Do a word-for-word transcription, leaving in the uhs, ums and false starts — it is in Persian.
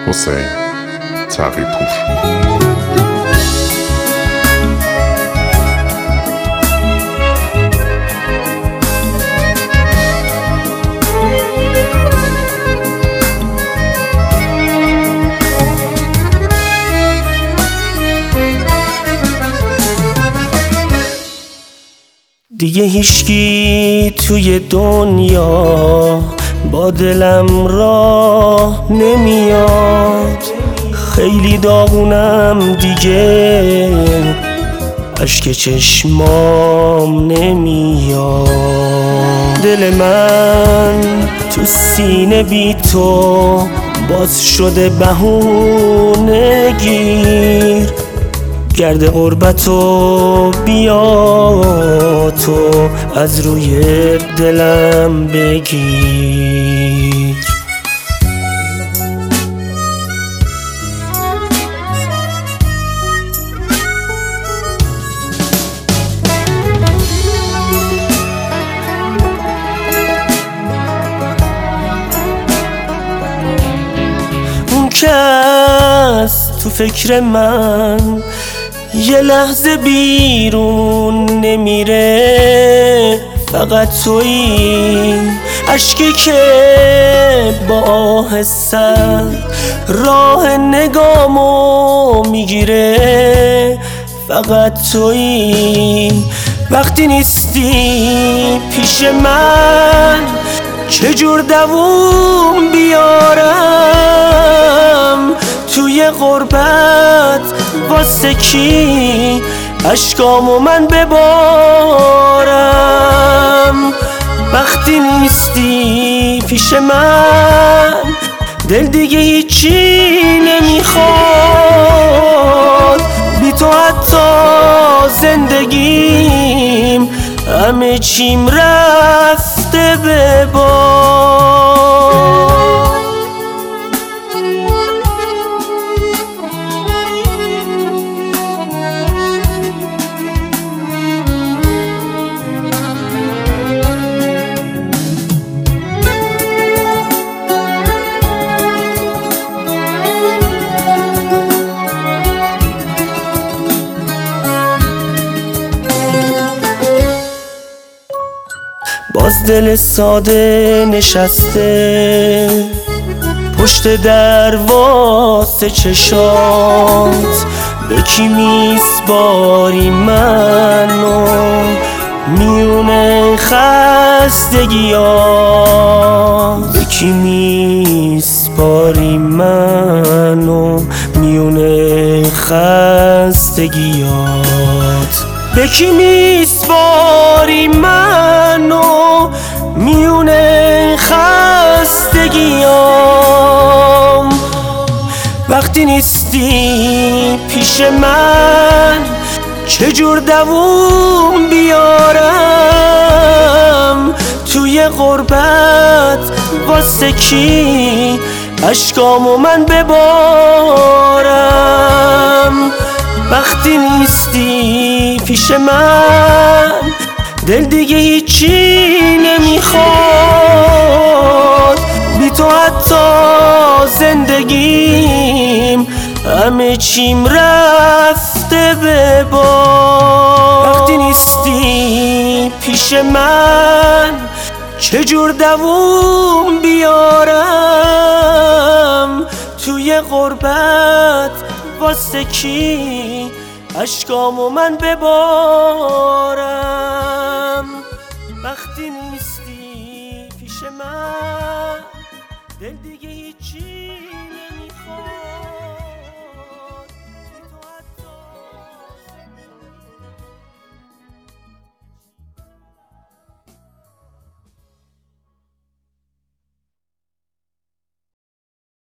حسین تقی‌پور. دیگه هیچکی توی دنیا با دلم راه نمیاد، خیلی داغونم دیگه، اشک چشمام نمیاد. دل من تو سینه بی تو باز شده بهونه گیر، گرد غربتو بیا تو از روی دلم بگیر. اون کس تو فکر من یه لحظه بیرون نمیره، فقط تویی، اشکی که با آه سرد راه نگامو میگیره، فقط تویی. وقتی نیستی پیش من چجور دووم بیارم، توی غربت واسه کی اشکامو من ببارم. وقتی نیستی پیش من دل دیگه هیچی نمیخواد، بی تو حتی زندگیم همه چیم رفته به باد. باز دل ساده نشسته پشت در واسه چشات، به کی میسپاری منو میونه خستگیات، به کی میسپاری منو میونه خستگیات، به کی میسپاری منو میونه خستگیام. وقتی نیستی پیش من چجور دووم بیارم، توی غربت واسه کی اشکامو من ببارم. وقتی نیستی پیش من دل دیگه هیچی نمیخواد، بی تو حتی زندگیم همه چیم رفته به باد. وقتی نیستی پیش من چجور دووم بیارم، توی غربت واسه کی اشکامو من ببارم. وقتی نیستی پیش من دل دیگه هیچی